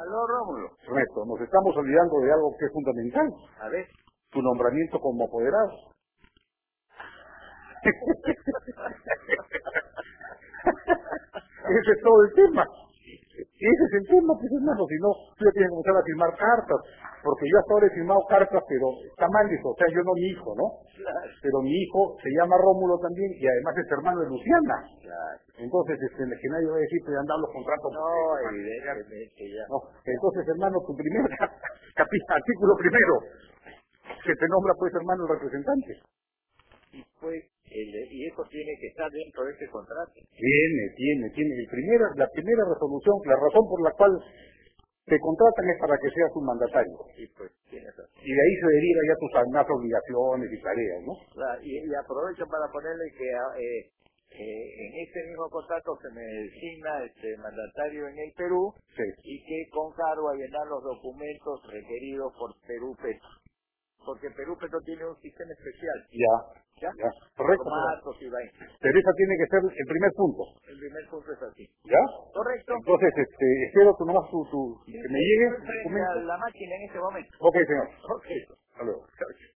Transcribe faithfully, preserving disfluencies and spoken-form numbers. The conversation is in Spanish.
Aló, Rómulo. Ernesto, nos estamos olvidando de algo que es fundamental. A ver. Tu nombramiento como apoderado. Ese es todo el tema. Ese es el tema, pues hermano, si no, tú ya tienes que comenzar a firmar cartas, porque yo hasta ahora he firmado cartas, pero está mal eso, o sea, yo no mi hijo, ¿no? Claro. Pero mi hijo se llama Rómulo también, y además es hermano de Luciana. Claro. Entonces, este, que nadie va a decir que han dado los contratos. No, evidentemente ya. No. Entonces, hermano, tu primer capítulo, artículo primero, que te nombra pues hermano el representante. Y pues, el, y eso tiene que estar dentro de ese contrato. Tiene, tiene, tiene. El primera, la primera resolución, la razón por la cual te contratan es para que seas un mandatario. Y pues, tiene razón. Y de ahí se deriva ya tus más obligaciones y tareas, ¿no? Claro, y, y aprovecho para ponerle que eh, eh, en este mismo contrato se me designa este mandatario en el Perú, Sí. y que con cargo a llenar los documentos requeridos por Perú Petro. Porque Perú Petro tiene un sistema especial. Ya, ¿Ya? ya, correcto. Formatos y vainas. Pero esa tiene que ser el primer punto. El primer punto es así. ¿Ya? Correcto. Entonces, este, espero tu nomás tu, tu, Sí, que me sí, llegue estoy el frente documento. a la máquina en este momento. Ok, señor. Ok. Hasta luego.